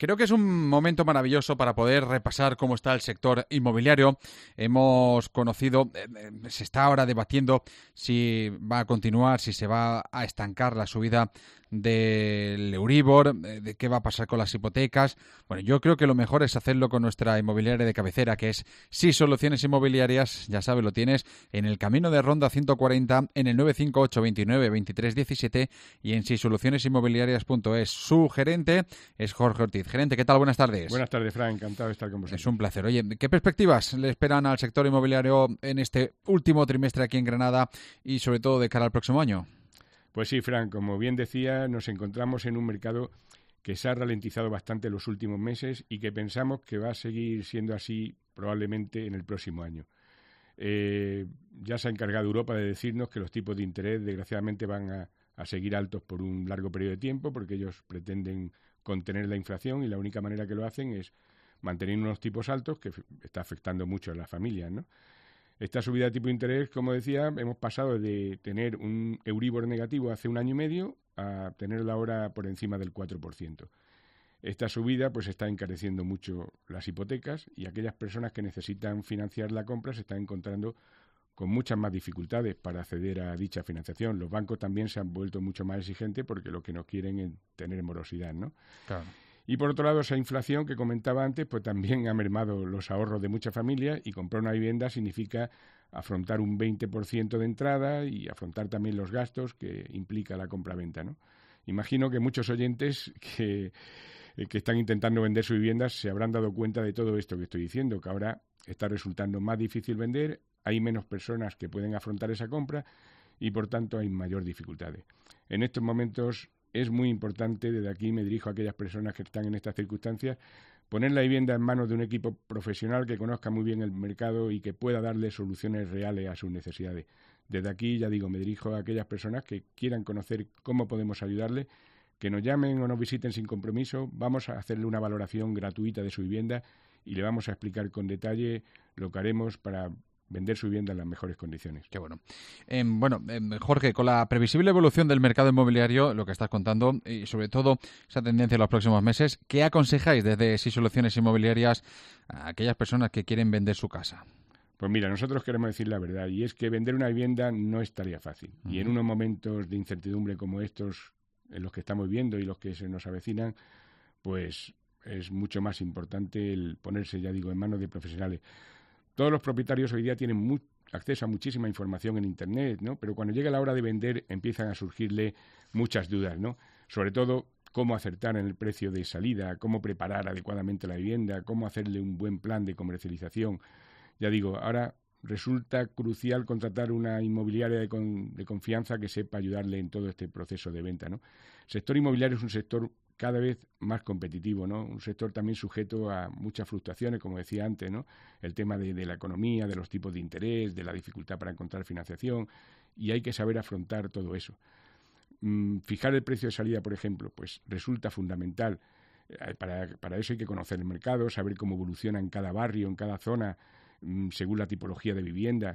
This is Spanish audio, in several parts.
Creo que es un momento maravilloso para poder repasar cómo está el sector inmobiliario. Hemos conocido, se está ahora debatiendo si va a continuar, si se va a estancar la subida del Euribor, de qué va a pasar con las hipotecas. Bueno, yo creo que lo mejor es hacerlo con nuestra inmobiliaria de cabecera, que es Sí Soluciones Inmobiliarias. Ya sabes, lo tienes en el Camino de Ronda 140, en el 958 29 23 17 y en sisolucionesinmobiliarias.es. Su gerente es Jorge Ortiz. Gerente, ¿qué tal? Buenas tardes. Buenas tardes, Fran. Encantado de estar con vosotros. Es un placer. Oye, ¿qué perspectivas le esperan al sector inmobiliario en este último trimestre aquí en Granada y sobre todo de cara al próximo año? Pues sí, Fran, como bien decía, nos encontramos en un mercado que se ha ralentizado bastante en los últimos meses y que pensamos que va a seguir siendo así probablemente en el próximo año. Ya se ha encargado Europa de decirnos que los tipos de interés desgraciadamente van a seguir altos por un largo periodo de tiempo porque ellos pretenden contener la inflación y la única manera que lo hacen es mantener unos tipos altos que está afectando mucho a las familias, ¿no? Esta subida de tipo de interés, como decía, hemos pasado de tener un Euribor negativo hace un año y medio a tenerlo ahora por encima del 4%. Esta subida pues está encareciendo mucho las hipotecas y aquellas personas que necesitan financiar la compra se están encontrando con muchas más dificultades para acceder a dicha financiación. Los bancos también se han vuelto mucho más exigentes porque lo que no quieren es tener morosidad, ¿no? Claro. Y por otro lado, esa inflación que comentaba antes, pues también ha mermado los ahorros de muchas familias y comprar una vivienda significa afrontar un 20% de entrada y afrontar también los gastos que implica la compra-venta, ¿no? Imagino que muchos oyentes que están intentando vender su vivienda se habrán dado cuenta de todo esto que estoy diciendo, que ahora está resultando más difícil vender, hay menos personas que pueden afrontar esa compra y por tanto hay mayor dificultades. En estos momentos es muy importante, desde aquí me dirijo a aquellas personas que están en estas circunstancias, poner la vivienda en manos de un equipo profesional que conozca muy bien el mercado y que pueda darle soluciones reales a sus necesidades. Desde aquí, ya digo, me dirijo a aquellas personas que quieran conocer cómo podemos ayudarles, que nos llamen o nos visiten sin compromiso, vamos a hacerle una valoración gratuita de su vivienda y le vamos a explicar con detalle lo que haremos para vender su vivienda en las mejores condiciones. Qué bueno. Jorge, con la previsible evolución del mercado inmobiliario, lo que estás contando, y sobre todo esa tendencia en los próximos meses, ¿qué aconsejáis desde Sí Soluciones Inmobiliarias a aquellas personas que quieren vender su casa? Pues mira, nosotros queremos decir la verdad, y es que vender una vivienda no es tarea fácil. Y en unos momentos de incertidumbre como estos, en los que estamos viendo y los que se nos avecinan, pues es mucho más importante el ponerse, ya digo, en manos de profesionales. Todos los propietarios hoy día tienen acceso a muchísima información en Internet, ¿no? Pero cuando llega la hora de vender empiezan a surgirle muchas dudas, ¿no? Sobre todo cómo acertar en el precio de salida, cómo preparar adecuadamente la vivienda, cómo hacerle un buen plan de comercialización. Ya digo, ahora resulta crucial contratar una inmobiliaria de confianza que sepa ayudarle en todo este proceso de venta, ¿no? El sector inmobiliario es un sector cada vez más competitivo, ¿no? Un sector también sujeto a muchas fluctuaciones, como decía antes, ¿no? El tema de la economía, de los tipos de interés, de la dificultad para encontrar financiación, y hay que saber afrontar todo eso. Fijar el precio de salida, por ejemplo, pues resulta fundamental. Para eso hay que conocer el mercado, saber cómo evoluciona en cada barrio, en cada zona, según la tipología de vivienda.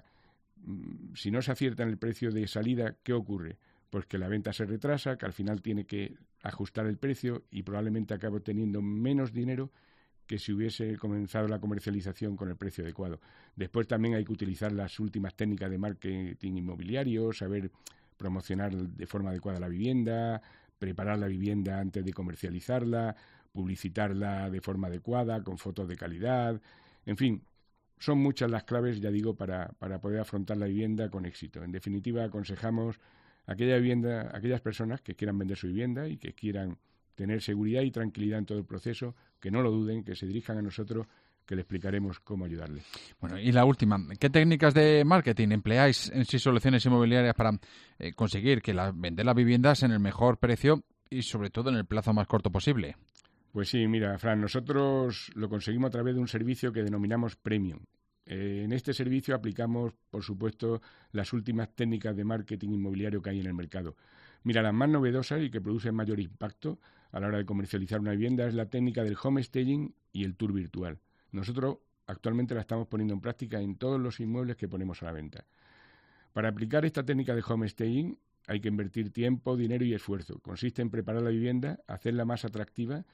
Si no se acierta en el precio de salida, ¿qué ocurre? Pues que la venta se retrasa, que al final tiene que ajustar el precio y probablemente acabe teniendo menos dinero que si hubiese comenzado la comercialización con el precio adecuado. Después también hay que utilizar las últimas técnicas de marketing inmobiliario, saber promocionar de forma adecuada la vivienda, preparar la vivienda antes de comercializarla, publicitarla de forma adecuada, con fotos de calidad, en fin. Son muchas las claves, ya digo, para poder afrontar la vivienda con éxito. En definitiva, aconsejamos aquellas personas que quieran vender su vivienda y que quieran tener seguridad y tranquilidad en todo el proceso, que no lo duden, que se dirijan a nosotros, que le explicaremos cómo ayudarles. Bueno, y la última, ¿qué técnicas de marketing empleáis en Sí Soluciones Inmobiliarias para conseguir que vender las viviendas en el mejor precio y sobre todo en el plazo más corto posible? Pues sí, mira, Fran, nosotros lo conseguimos a través de un servicio que denominamos Premium. En este servicio aplicamos, por supuesto, las últimas técnicas de marketing inmobiliario que hay en el mercado. Mira, las más novedosas y que producen mayor impacto a la hora de comercializar una vivienda es la técnica del home staging y el tour virtual. Nosotros actualmente la estamos poniendo en práctica en todos los inmuebles que ponemos a la venta. Para aplicar esta técnica de home staging hay que invertir tiempo, dinero y esfuerzo. Consiste en preparar la vivienda, hacerla más atractiva,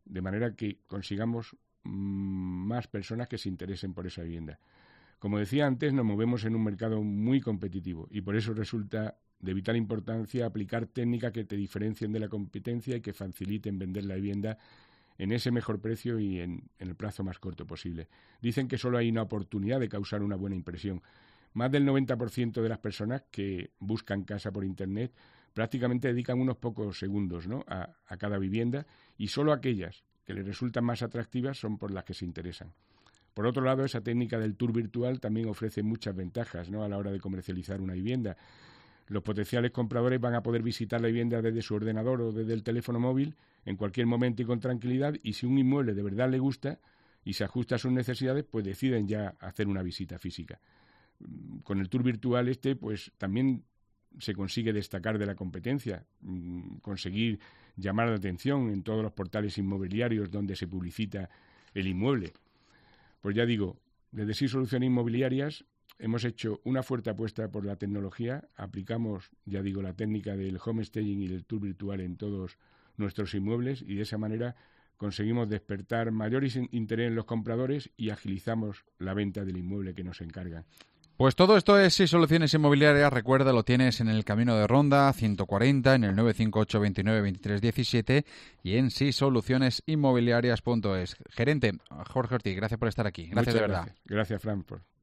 de manera que consigamos más personas que se interesen por esa vivienda. Como decía antes, nos movemos en un mercado muy competitivo y por eso resulta de vital importancia aplicar técnicas que te diferencien de la competencia y que faciliten vender la vivienda en ese mejor precio y en el plazo más corto posible. Dicen que solo hay una oportunidad de causar una buena impresión. Más del 90% de las personas que buscan casa por Internet prácticamente dedican unos pocos segundos, ¿no?, a cada vivienda, y solo aquellas que les resultan más atractivas son por las que se interesan. Por otro lado, esa técnica del tour virtual también ofrece muchas ventajas, ¿no?, a la hora de comercializar una vivienda. Los potenciales compradores van a poder visitar la vivienda desde su ordenador o desde el teléfono móvil en cualquier momento y con tranquilidad, y si un inmueble de verdad le gusta y se ajusta a sus necesidades, pues deciden ya hacer una visita física. Con el tour virtual pues también se consigue destacar de la competencia, conseguir llamar la atención en todos los portales inmobiliarios donde se publicita el inmueble. Pues ya digo, desde SIS Soluciones Inmobiliarias hemos hecho una fuerte apuesta por la tecnología, aplicamos, ya digo, la técnica del home staging y del tour virtual en todos nuestros inmuebles y de esa manera conseguimos despertar mayor interés en los compradores y agilizamos la venta del inmueble que nos encargan. Pues todo esto es SIS Soluciones Inmobiliarias. Recuerda, lo tienes en el Camino de Ronda 140, en el 958 29 23 17 y en sissolucionesinmobiliarias.es. Gerente Jorge Ortiz, gracias por estar aquí. Gracias de verdad. Gracias, Fran, por